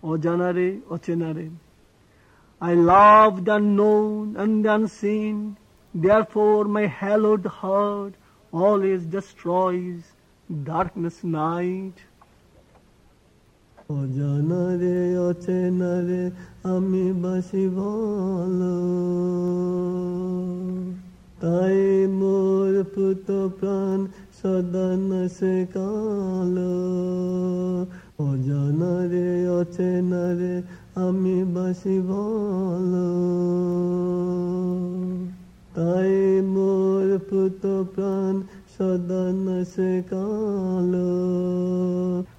অজানারে অচেনারে। I love the unknown and the unseen, therefore my hallowed heart always destroys darkness night. অজানারে অচেনারে আমি বাসি ভালো, তাই মোর পুত প্রাণ সদা নাশে কালো। অজানারে অচেনারে আমি বাসি ভালো, তাই মোর পুত প্রাণ সদা নাশে কালো।